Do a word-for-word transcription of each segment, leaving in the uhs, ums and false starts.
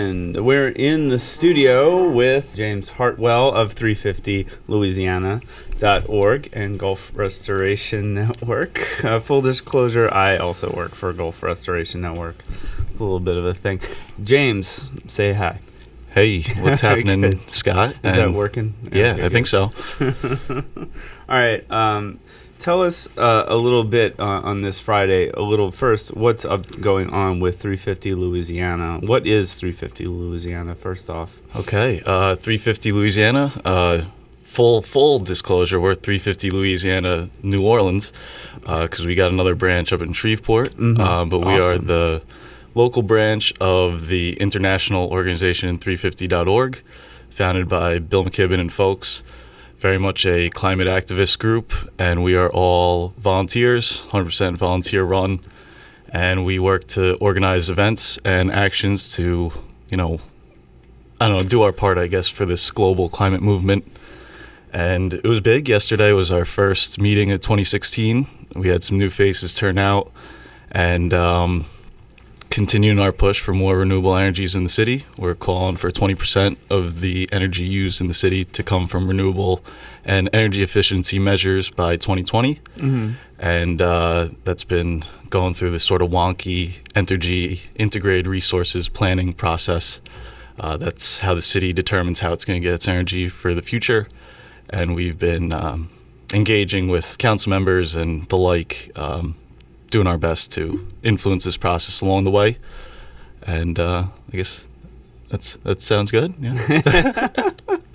And we're in the studio with James Hartwell of three fifty Louisiana dot org and Gulf Restoration Network. Uh, full disclosure, I also work for Gulf Restoration Network. It's a little bit of a thing. James, say hi. Hey, what's happening, Good. Scott? Is and that working? Yeah, okay, I think so. All right. Um, tell us uh, a little bit uh, on this Friday, a little first, what's up going on with three fifty Louisiana? What is three fifty Louisiana, first off? Okay, uh, three fifty Louisiana, uh, full full disclosure, we're three fifty Louisiana New Orleans because uh, we got another branch up in Shreveport, Mm-hmm. uh, but we Awesome. are the local branch of the international organization three fifty dot org, founded by Bill McKibben and folks. Very much a climate activist group, and we are all volunteers, one hundred percent volunteer run, and we work to organize events and actions to, you know, I don't know, do our part, I guess, for this global climate movement. And it was big. Yesterday was our first meeting of twenty sixteen. We had some new faces turn out, and um, continuing our push for more renewable energies in the city. We're calling for twenty percent of the energy used in the city to come from renewable and energy efficiency measures by twenty twenty. Mm-hmm. And uh, that's been going through this sort of wonky Entergy integrated resources planning process. Uh, that's how the city determines how it's going to get its energy for the future. And we've been um, engaging with council members and the like, um, doing our best to influence this process along the way. And uh, I guess that's that sounds good. Yeah.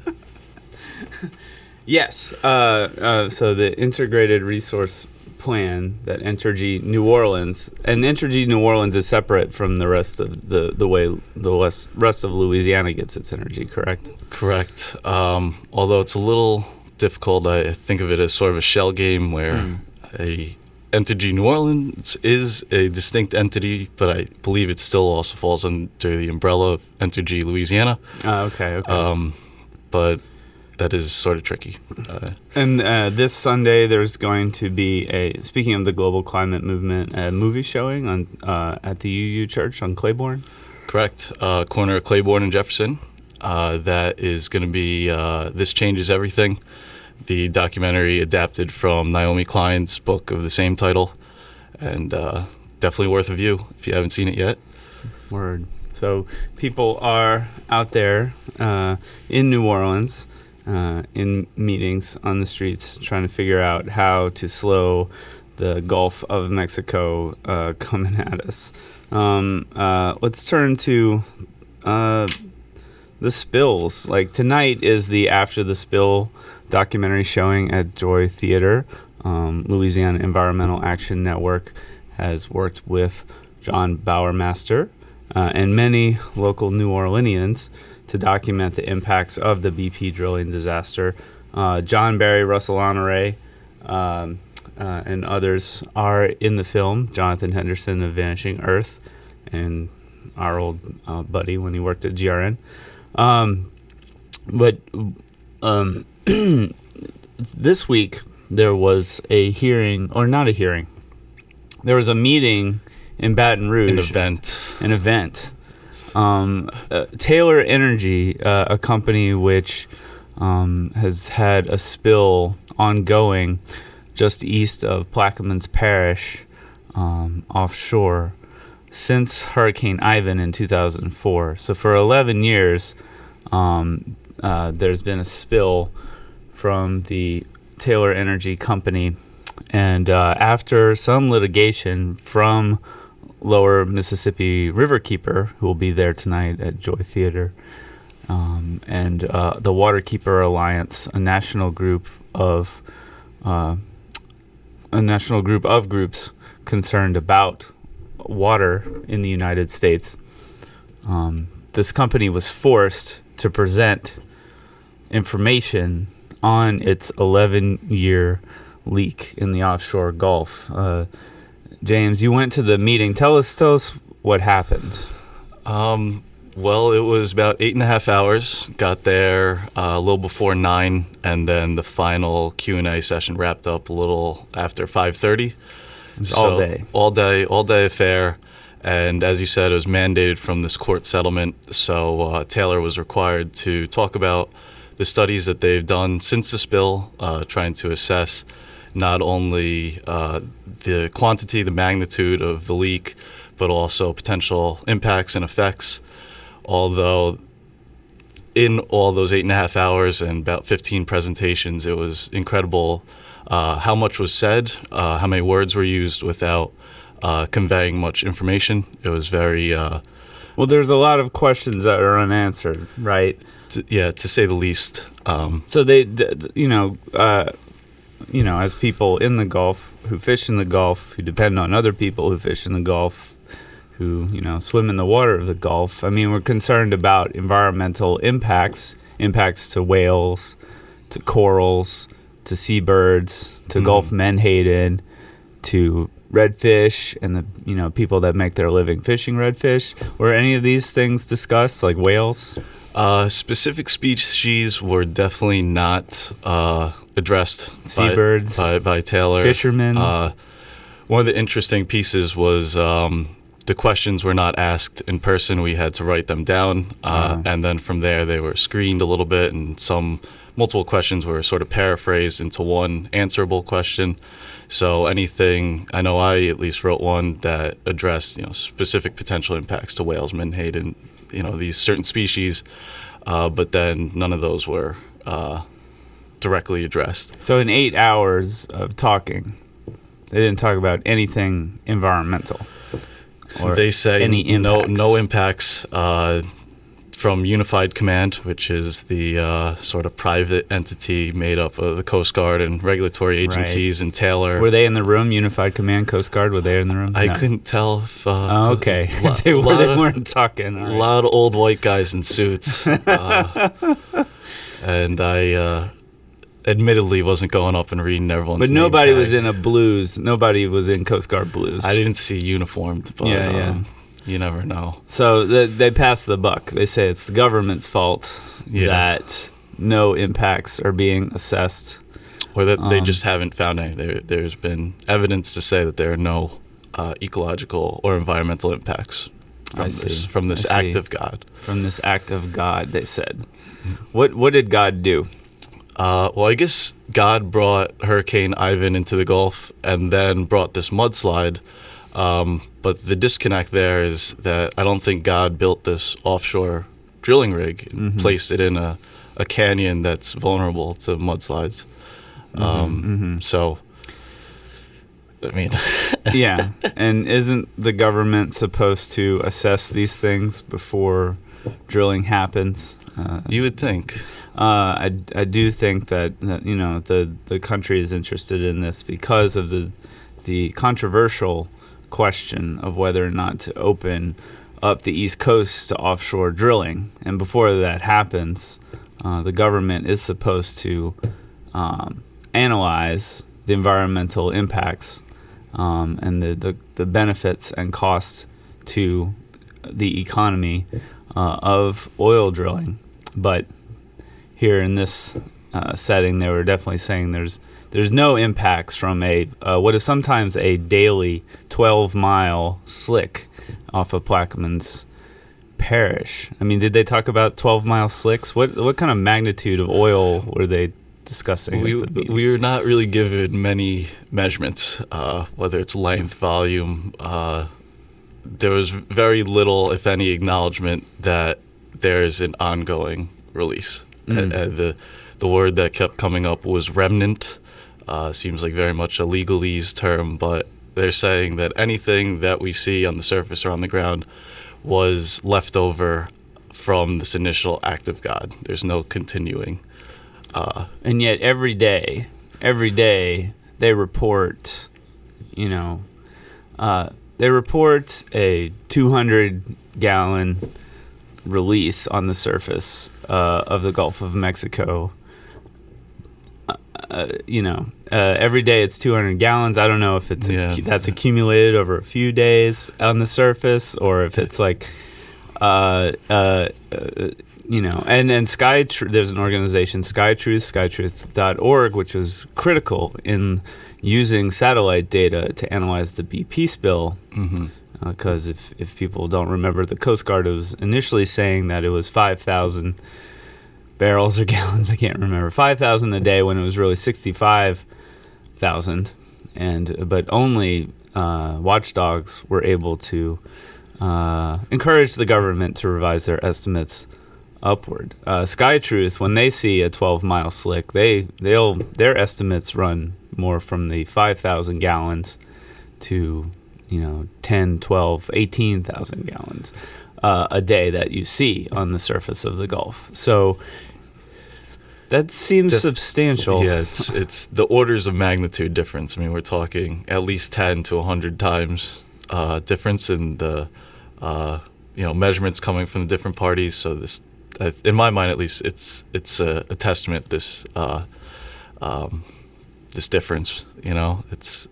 Yes. Uh, uh, so the integrated resource plan that Entergy New Orleans, and Entergy New Orleans is separate from the rest of the, the way the west, rest of Louisiana gets its energy, correct? Correct. Um, although it's a little difficult, I think of it as sort of a shell game where mm. a Entergy New Orleans is a distinct entity, but I believe it still also falls under the umbrella of Entergy Louisiana. Oh, okay, okay. Um, but that is sort of tricky. Uh, and uh, this Sunday, there's going to be a, speaking of the global climate movement, a movie showing on uh, at the U U Church on Claiborne. Correct. Uh, corner of Claiborne and Jefferson. Uh, that is going to be uh, This Changes Everything, the documentary adapted from Naomi Klein's book of the same title, and uh, definitely worth a view if you haven't seen it yet. Word. So people are out there uh, in New Orleans, uh, in meetings on the streets, trying to figure out how to slow the Gulf of Mexico uh, coming at us. Um, uh, let's turn to uh, the spills. Like tonight is the After the Spill documentary showing at Joy Theater. Um, Louisiana Environmental Action Network has worked with John Bowermaster uh, and many local New Orleanians to document the impacts of the B P drilling disaster. Uh, John Barry, Russell Honore, um, uh, and others are in the film. Jonathan Henderson of Vanishing Earth and our old uh, buddy when he worked at G R N. Um, but um, this week there was a hearing, or not a hearing, there was a meeting in Baton Rouge. An event. An event. Um, uh, Taylor Energy, uh, a company which um, has had a spill ongoing just east of Plaquemines Parish, um, offshore, since Hurricane Ivan in two thousand four. So for eleven years, um, uh, there's been a spill from the Taylor Energy company. And uh, after some litigation from Lower Mississippi Riverkeeper, who will be there tonight at Joy Theater, um, and uh, the Waterkeeper Alliance, a national group of uh, a national group of groups concerned about water in the United States. Um, this company was forced to present information on its eleven-year leak in the offshore Gulf. Uh, James, you went to the meeting. Tell us, tell us what happened. Um, well, it was about eight and a half hours. Got there uh, a little before nine, and then the final Q and A session wrapped up a little after five thirty. So, all day, all day, all day affair. And as you said, it was mandated from this court settlement. So uh, Taylor was required to talk about the studies that they've done since the spill, uh, trying to assess not only uh, the quantity, the magnitude of the leak, but also potential impacts and effects. Although in all those eight and a half hours and about fifteen presentations, it was incredible uh, how much was said, uh, how many words were used without uh, conveying much information. It was very... Uh, well, there's a lot of questions that are unanswered, right? To, yeah, to say the least. Um, so they, you know, uh, you know, as people in the Gulf who fish in the Gulf, who depend on other people who fish in the Gulf, who, you know, swim in the water of the Gulf. I mean, we're concerned about environmental impacts, impacts to whales, to corals, to seabirds, to mm-hmm. Gulf menhaden, to redfish, and the, you know, people that make their living fishing redfish. Were any of these things discussed, like whales? Uh, specific species were definitely not uh, addressed. Seabirds, by, by, by Taylor. Fishermen. Uh, one of the interesting pieces was um, the questions were not asked in person. We had to write them down, uh, uh-huh. and then from there they were screened a little bit, and some multiple questions were sort of paraphrased into one answerable question. So anything, I know I at least wrote one that addressed, you know, specific potential impacts to whales, menhaden, you know, these certain species, uh, but then none of those were uh, directly addressed. So in eight hours of talking, they didn't talk about anything environmental. Or they say any impacts. no no impacts uh, from Unified Command, which is the uh, sort of private entity made up of the Coast Guard and regulatory agencies, right. and Taylor. Were they in the room? Unified Command, Coast Guard, were they in the room? I no. couldn't tell if... Uh, oh, okay. Lo- they, were, they of, weren't talking. A right. lot of old white guys in suits. uh, and I... Uh, admittedly wasn't going up and reading everyone's But name nobody tag. was in a blues. Nobody was in Coast Guard blues. I didn't see uniformed, but yeah, um, yeah. you never know. So the, they pass the buck. They say it's the government's fault yeah. that no impacts are being assessed. Or that they um, just haven't found any. There, there's been evidence to say that there are no uh, ecological or environmental impacts from I this see. from this I act see. of God. From this act of God, they said. What what did God do? Uh, well, I guess God brought Hurricane Ivan into the Gulf and then brought this mudslide. Um, but the disconnect there is that I don't think God built this offshore drilling rig and mm-hmm. placed it in a, a canyon that's vulnerable to mudslides. Mm-hmm, Um, mm-hmm. So, I mean... yeah, and isn't the government supposed to assess these things before drilling happens? Uh, you would think. Uh, I, I do think that, that you know the, the country is interested in this because of the the controversial question of whether or not to open up the East Coast to offshore drilling. And before that happens, uh, the government is supposed to um, analyze the environmental impacts um, and the, the, the benefits and costs to the economy uh, of oil drilling. But here in this uh, setting, they were definitely saying there's there's no impacts from a uh, what is sometimes a daily twelve mile slick off of Plaquemines Parish. I mean, did they talk about twelve mile slicks? What what kind of magnitude of oil were they discussing? We at the meeting? we were not really given many measurements, uh, whether it's length, volume. Uh, there was very little, if any, acknowledgement that there is an ongoing release. Mm. Uh, the the word that kept coming up was remnant. Uh, seems like very much a legalese term, but they're saying that anything that we see on the surface or on the ground was left over from this initial act of God. There's no continuing. Uh, and yet every day, every day they report, you know, uh, they report a two hundred gallon release on the surface uh, of the Gulf of Mexico. Uh, uh, you know, uh, every day it's two hundred gallons. I don't know if it's yeah. a, that's accumulated over a few days on the surface or if it's like, uh, uh, uh, you know, and and Sky. Tr- there's an organization, Sky Truth, sky truth dot org, which was critical in using satellite data to analyze the B P spill. mm-hmm. because uh, if, if people don't remember, the Coast Guard was initially saying that it was five thousand barrels or gallons, I can't remember, five thousand a day when it was really sixty-five thousand, and but only uh, watchdogs were able to uh, encourage the government to revise their estimates upward. Uh, SkyTruth, when they see a twelve mile slick, they they'll their estimates run more from the five thousand gallons to, you know, ten, twelve, eighteen thousand gallons uh, a day that you see on the surface of the Gulf. So that seems Def- substantial. Yeah, it's it's the orders of magnitude difference. I mean, we're talking at least ten to one hundred times uh, difference in the uh, you know measurements coming from the different parties. So this, in my mind at least, it's it's a, a testament this uh, um, this difference. You know, it's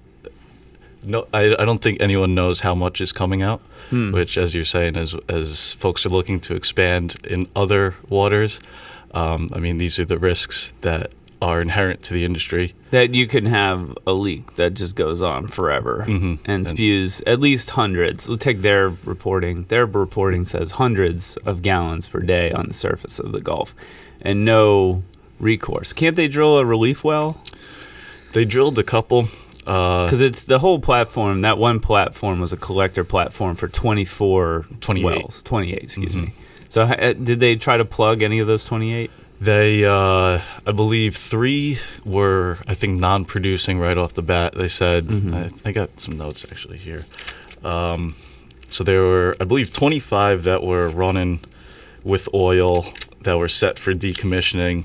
no, I I don't think anyone knows how much is coming out. Hmm. Which, as you're saying, as as folks are looking to expand in other waters. Um, I mean, these are the risks that are inherent to the industry. That you can have a leak that just goes on forever mm-hmm. and spews and at least hundreds. We'll take their reporting. Their reporting says hundreds of gallons per day on the surface of the Gulf and no recourse. Can't they drill a relief well? They drilled a couple. Because uh, it's the whole platform. That one platform was a collector platform for twenty-four twenty-eight wells. twenty-eight, excuse mm-hmm. me. So uh, did they try to plug any of those twenty-eight? They, uh, I believe three were, I think, non-producing right off the bat. They said, mm-hmm. I, I got some notes actually here. Um, so there were, I believe, twenty-five that were running with oil that were set for decommissioning.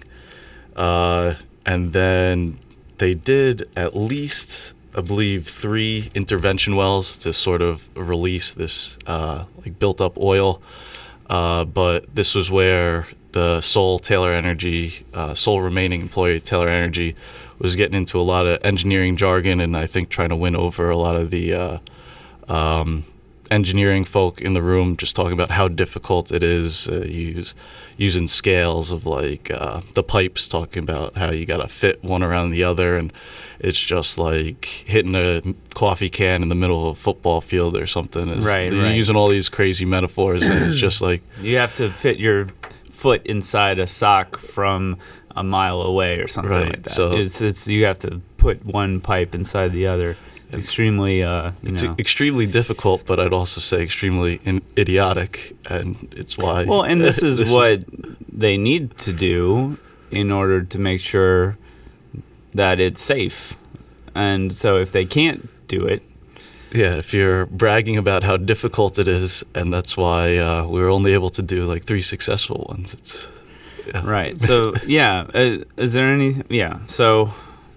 Uh, and then they did at least, I believe, three intervention wells to sort of release this uh, like built-up oil. Uh, but this was where the sole Taylor Energy, uh, sole remaining employee Taylor Energy, was getting into a lot of engineering jargon, and I think trying to win over a lot of the uh, um, engineering folk in the room, just talking about how difficult it is uh, use using scales of like uh, the pipes, talking about how you got to fit one around the other, and it's just like hitting a coffee can in the middle of a football field or something. It's, right, you're right. using all these crazy metaphors, and it's just like you have to fit your foot inside a sock from a mile away or something right. like that. So it's it's you have to put one pipe inside the other. It's extremely, uh, you it's know. extremely difficult, but I'd also say extremely in- idiotic, and it's why. Well, and this is this what is, they need to do in order to make sure that it's safe. And so if they can't do it. Yeah, if you're bragging about how difficult it is, and that's why uh, we were only able to do like three successful ones. It's yeah. Right. So, yeah. Uh, is there any? Yeah. So.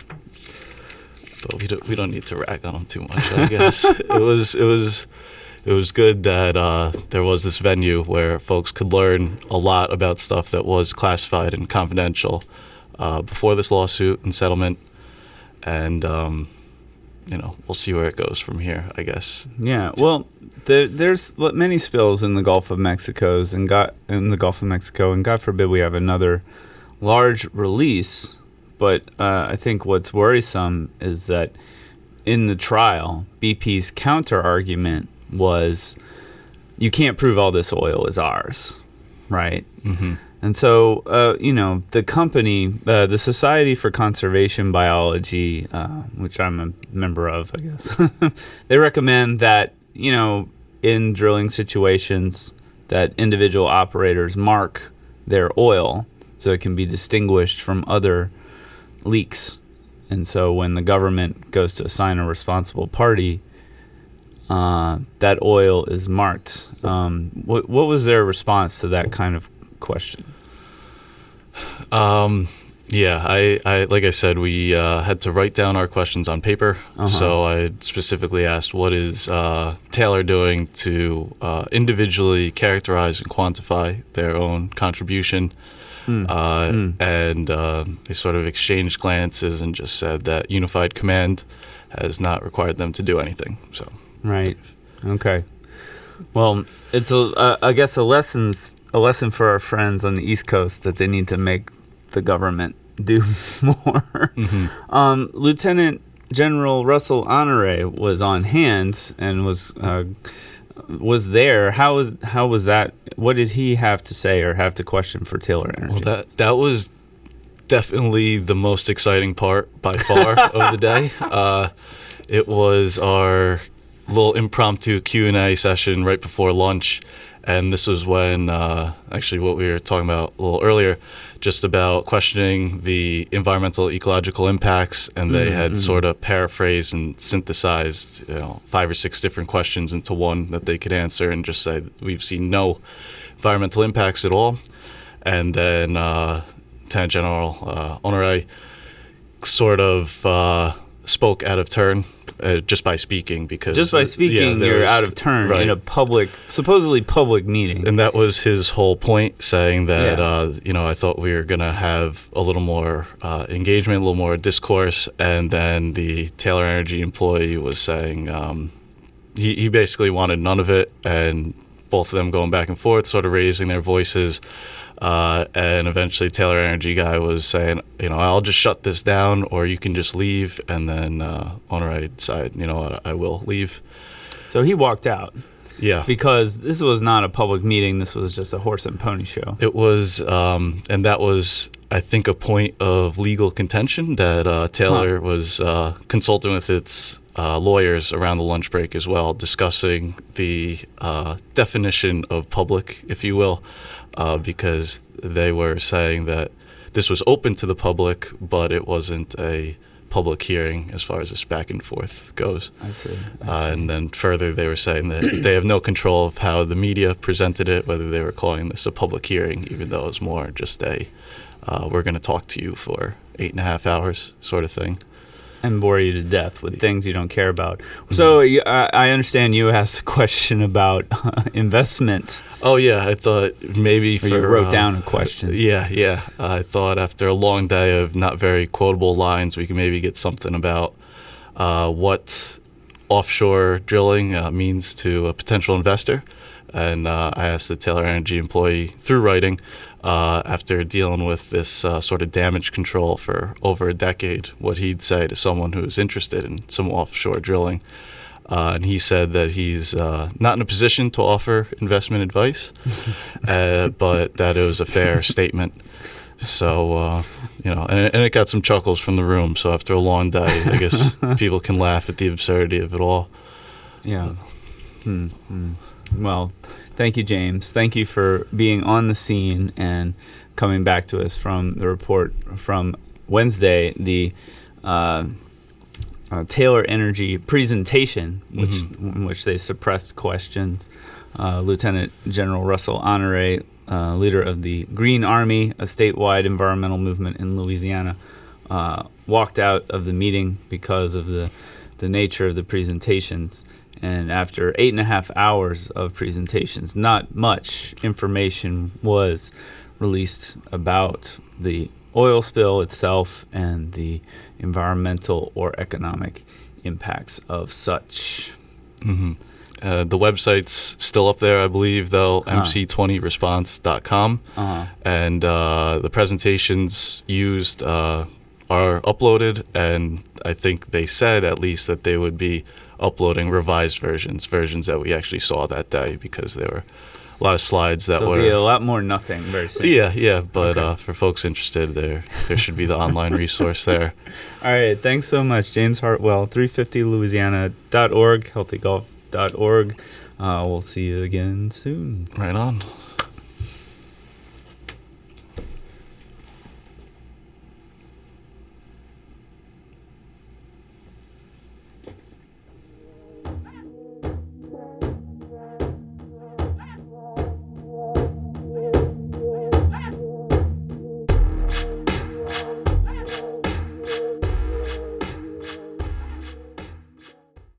But we don't we don't need to rag on them too much, I guess. it was it was it was good that uh, there was this venue where folks could learn a lot about stuff that was classified and confidential uh, before this lawsuit and settlement, and um, you know, we'll see where it goes from here, I guess. Yeah. Well, the, there's many spills in the Gulf of Mexico's and got in the Gulf of Mexico, and God forbid we have another large release. But uh, I think what's worrisome is that in the trial, B P's counter argument was, you can't prove all this oil is ours, right? Mm-hmm. And so, uh, you know, the company, uh, the Society for Conservation Biology, uh, which I'm a member of, I guess, they recommend that, you know, in drilling situations, that individual operators mark their oil so it can be distinguished from other leaks. And so when the government goes to assign a responsible party, uh, that oil is marked. Um, what, what was their response to that kind of question? Um, yeah, I, I like I said, we uh, had to write down our questions on paper. Uh-huh. So I specifically asked, what is uh, Taylor doing to uh, individually characterize and quantify their own contribution? Mm. Uh, mm. And uh, they sort of exchanged glances and just said that Unified Command has not required them to do anything. So right. Okay. Well, it's a uh, I guess a lessons a lesson for our friends on the East Coast that they need to make the government do more. Mm-hmm. Um, Lieutenant General Russell Honore was on hand and was uh, was there. How was how was that? What did he have to say or have to question for Taylor Energy? Well, that that was definitely the most exciting part by far of the day. Uh, it was our little impromptu Q and A session right before lunch, and this was when uh, actually what we were talking about a little earlier, just about questioning the environmental ecological impacts, and they mm-hmm. had sort of paraphrased and synthesized, you know, five or six different questions into one that they could answer, and just say we've seen no environmental impacts at all. And then uh, Lieutenant General uh, Honore sort of uh, spoke out of turn. Uh, just by speaking, because just by speaking, yeah, you're was, out of turn right. in a public, supposedly public meeting. And that was his whole point, saying that, yeah. uh, you know, I thought we were going to have a little more uh, engagement, a little more discourse. And then the Taylor Energy employee was saying um, he, he basically wanted none of it. And both of them going back and forth, sort of raising their voices. Uh, and eventually Taylor Energy guy was saying, you know, I'll just shut this down, or you can just leave. And then uh, Honore decided, you know what, I will leave. So he walked out. Yeah. Because this was not a public meeting. This was just a horse and pony show. It was, um, and that was, I think, a point of legal contention that uh, Taylor huh. was uh, consulting with its uh, lawyers around the lunch break as well, discussing the uh, definition of public, if you will. Uh, because they were saying that this was open to the public, but it wasn't a public hearing as far as this back and forth goes. I see. I uh, see. And then further, they were saying that they have no control of how the media presented it, whether they were calling this a public hearing, even though it was more just a, uh, we're going to talk to you for eight and a half hours sort of thing. And bore you to death with things you don't care about. So uh, I understand you asked a question about uh, investment. Oh, yeah. I thought maybe for... Or you wrote uh, down a question. Yeah, yeah. I thought after a long day of not very quotable lines, we could maybe get something about uh, what offshore drilling uh, means to a potential investor. And uh, I asked the Taylor Energy employee through writing, uh, after dealing with this uh, sort of damage control for over a decade, what he'd say to someone who's interested in some offshore drilling. Uh, and he said that he's uh, not in a position to offer investment advice, uh, but that it was a fair statement. So, uh, you know, and it, and it got some chuckles from the room. So after a long day, I guess people can laugh at the absurdity of it all. Yeah. Hmm. Hmm. Well, thank you, James. Thank you for being on the scene and coming back to us from the report from Wednesday, the uh, uh, Taylor Energy presentation, which mm-hmm. in which they suppressed questions. Uh, Lieutenant General Russell Honore, uh, leader of the Green Army, a statewide environmental movement in Louisiana, uh, walked out of the meeting because of the, the nature of the presentations. And after eight and a half hours of presentations, not much information was released about the oil spill itself and the environmental or economic impacts of such. Mm-hmm. Uh, the website's still up there, I believe, though, uh-huh. m c twenty response dot com. Uh-huh. And uh, the presentations used uh, are uploaded, and I think they said at least that they would be uploading revised versions, versions that we actually saw that day, because there were a lot of slides that so were... So it'll be a lot more nothing very soon. Yeah, yeah, but okay. uh, for folks interested, there there should be the online resource there. All right, thanks so much, James Hartwell, three fifty louisiana dot org, healthy golf dot org. Uh, we'll see you again soon. Right on.